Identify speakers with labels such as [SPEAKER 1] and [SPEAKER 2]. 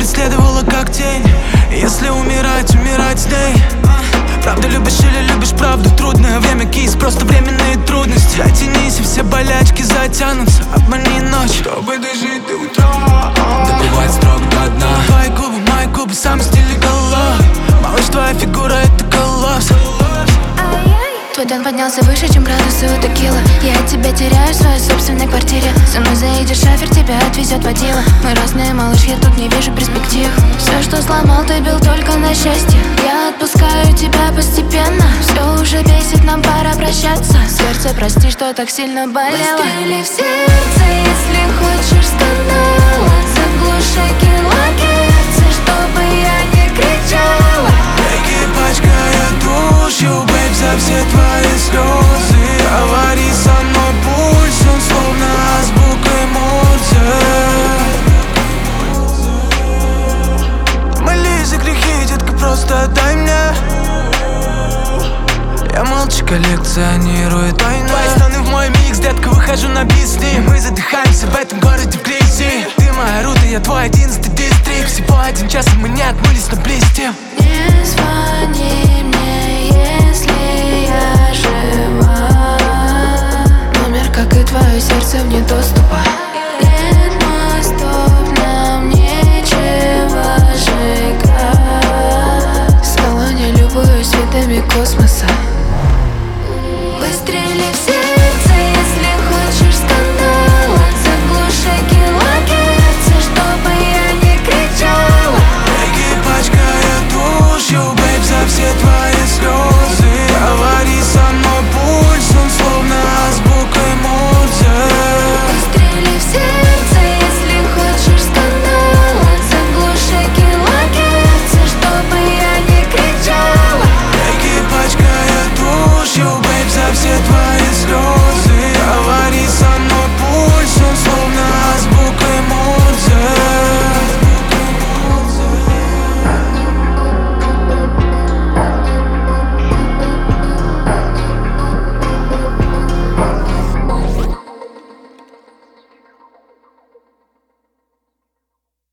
[SPEAKER 1] следовала как тень. Если умирать, умирать с ней. Правда любишь или любишь правду? Трудное время, кейс, просто временные трудности. Дотянись, и все болячки затянутся. Обмани ночь, чтобы дожить до утра. Допивать строк до дна. Мои губы, сам стиль голов. Малыш, твоя фигура, это коллапс.
[SPEAKER 2] Твой тон поднялся выше, чем градусы у текилы. Я от тебя теряю в своей собственной квартире. Со мной заедешь, шофер тебя отвезет водила. Мы разные, малыш, я тут не вижу перспектив. Все, что сломал, ты бил только на счастье. Я отпускаю тебя постепенно. Все уже бесит, нам пора прощаться. Сердце, прости, что так сильно болело. Выстрели в сердце, если хочешь скандала. Заглуши килогерцы, чтобы я не кричала.
[SPEAKER 1] Беги, пачкая душу, бэйб, за все твои слезы. Говори со мной, пульс, он словно азбукой Морзе. Молись за грехи, детка, просто отдай мне. Я молча коллекционирую тайны. Твои стороны в мой микс, детка, выхожу на бит с ним. Мы задыхаемся в этом городе в кризисе. Ты моя рута, я твой 11-й дистрикт. Всего 1 час, и мы не отмылись, но блестим.
[SPEAKER 2] Не звони мне, если я жива. Номер, как и твое сердце, вне доступа.